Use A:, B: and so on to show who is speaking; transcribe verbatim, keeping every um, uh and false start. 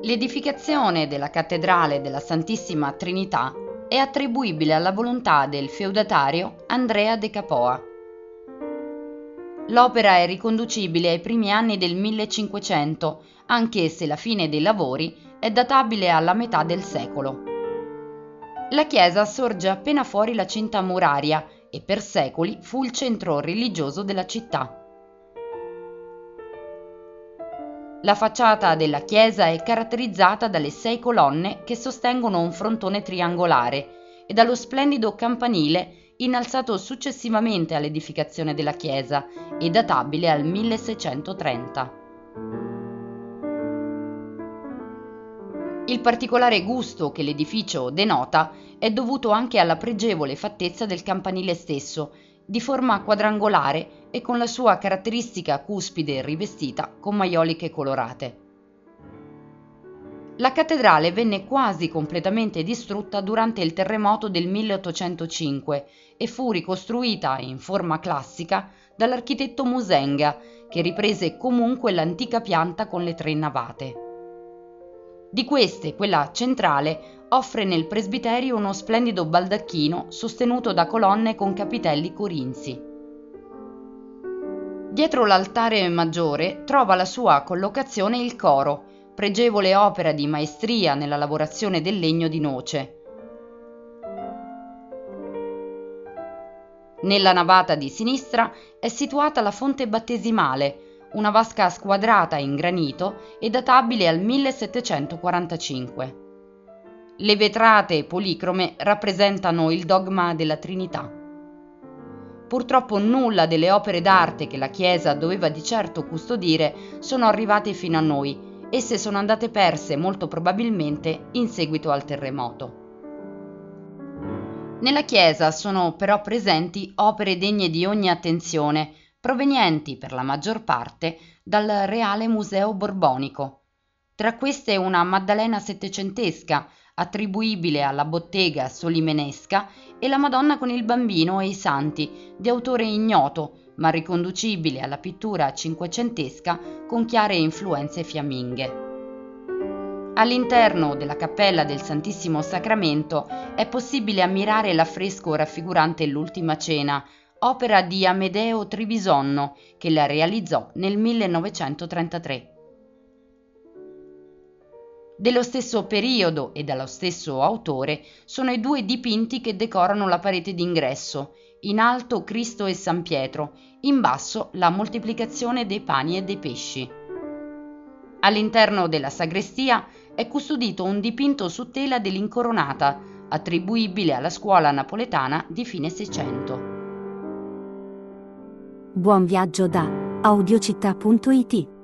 A: L'edificazione della cattedrale della Santissima Trinità è attribuibile alla volontà del feudatario Andrea de Capua. L'opera è riconducibile ai primi anni del millecinquecento, anche se la fine dei lavori è databile alla metà del secolo. La chiesa sorge appena fuori la cinta muraria e per secoli fu il centro religioso della città. La facciata della chiesa è caratterizzata dalle sei colonne che sostengono un frontone triangolare e dallo splendido campanile innalzato successivamente all'edificazione della chiesa e databile al milleseicentotrenta. Il particolare gusto che l'edificio denota è dovuto anche alla pregevole fattezza del campanile stesso, di forma quadrangolare e con la sua caratteristica cuspide rivestita con maioliche colorate. La cattedrale venne quasi completamente distrutta durante il terremoto del milleottocentocinque e fu ricostruita in forma classica dall'architetto Musenga, che riprese comunque l'antica pianta con le tre navate. Di queste, quella centrale offre nel presbiterio uno splendido baldacchino sostenuto da colonne con capitelli corinzi. Dietro l'altare maggiore trova la sua collocazione il coro, pregevole opera di maestria nella lavorazione del legno di noce. Nella navata di sinistra è situata la fonte battesimale, una vasca squadrata in granito e databile al millesettecentoquarantacinque. Le vetrate policrome rappresentano il dogma della Trinità. Purtroppo nulla delle opere d'arte che la Chiesa doveva di certo custodire sono arrivate fino a noi. Esse sono andate perse molto probabilmente in seguito al terremoto. Nella chiesa sono però presenti opere degne di ogni attenzione, provenienti per la maggior parte dal Reale Museo Borbonico. Tra queste una Maddalena settecentesca, attribuibile alla bottega solimenesca, e la Madonna con il Bambino e i Santi, di autore ignoto, ma riconducibile alla pittura cinquecentesca con chiare influenze fiamminghe. All'interno della cappella del Santissimo Sacramento è possibile ammirare l'affresco raffigurante l'Ultima Cena, opera di Amedeo Trebisonno, che la realizzò nel millenovecentotrentatré. Dello stesso periodo e dallo stesso autore sono i due dipinti che decorano la parete d'ingresso: in alto Cristo e San Pietro, in basso la moltiplicazione dei pani e dei pesci. All'interno della sagrestia è custodito un dipinto su tela dell'Incoronata, attribuibile alla scuola napoletana di fine Seicento.
B: Buon viaggio da audiocittà punto it.